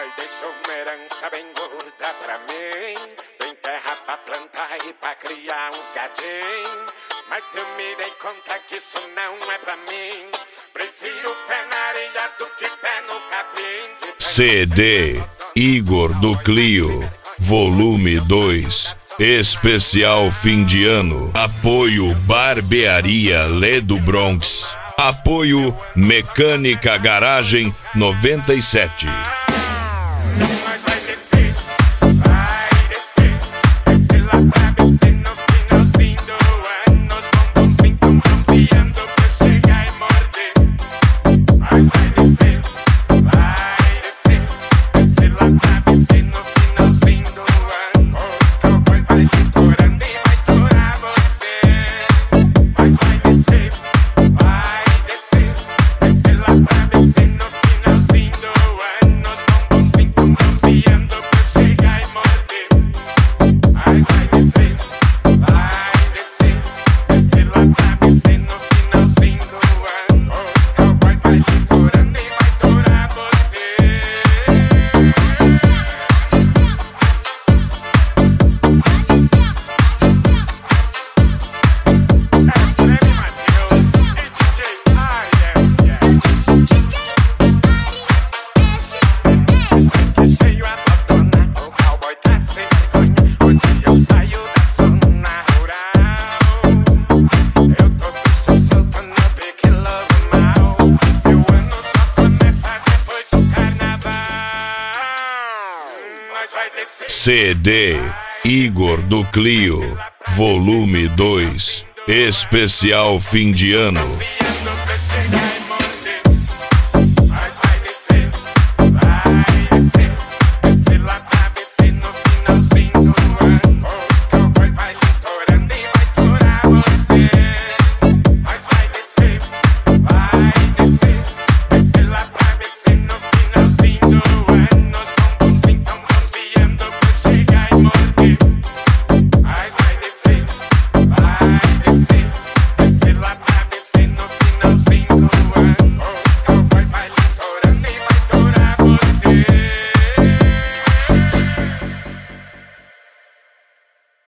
Pai deixou uma herança bem gorda pra mim. Tem terra pra plantar e pra criar uns gadinhos. Mas eu me dei conta que isso não é pra mim. Prefiro pé na areia do que pé no capim. CD Igor do Clio, volume 2, especial fim de ano. Apoio Barbearia Lê do Bronx. Apoio Mecânica Garagem 97. Mas vai descer, descer lá pra descer no finalzinho do ano. Os bombonzinhos tão bronzeando pra chegar e morder. Mas vai descer, descer lá pra descer no finalzinho do ano. Os cowboy vai litorando e vai torar você. Mas vai descer, descer lá pra descer no finalzinho do ano. Os bombonzinhos tão bronzeando pra chegar e morder. Mas vai descer, descer lá pra descer no finalzinho do ano. Os cowboy vai litorando e vai torar você. Leme Matheus e DJ Arias, que cheio a totona, o cowboy tá sem vergonha. Hoje eu saio da zona rural. Eu tô bicho solto no pique lobo mal. Meu ano só começa depois do carnaval. Mas vai descer. CD Igor do Clio, volume 2, especial fim de ano.